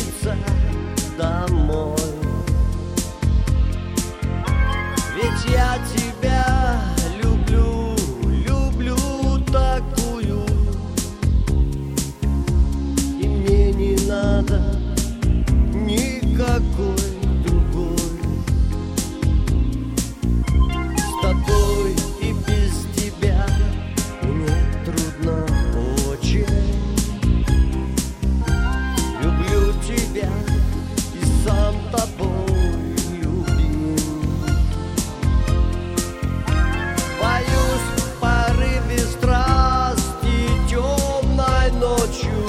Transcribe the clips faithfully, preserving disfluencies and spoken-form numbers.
вернется домой. Ведь я тебя люблю, люблю такую, и мне не надо никакой другой. С тобой и без тебя мне трудно очень. Люблю тебя и сам тобой любим. Боюсь в порыве страсти темной ночью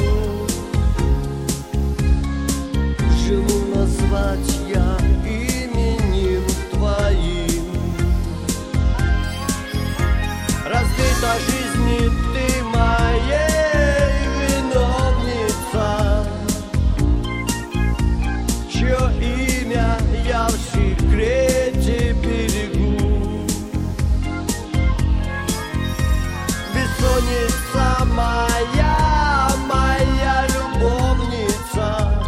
жену назвать я именем твоим. Разбита жизни ты моей виновница, чье имя я в секрете берегу. Бессонница моя, моя любовница,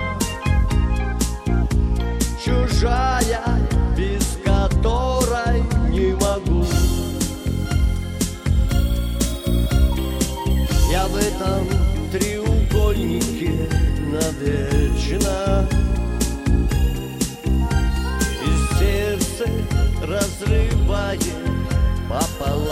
чужая, без которой не могу. Я в этом треугольнике навечно, и сердце разрывает пополам.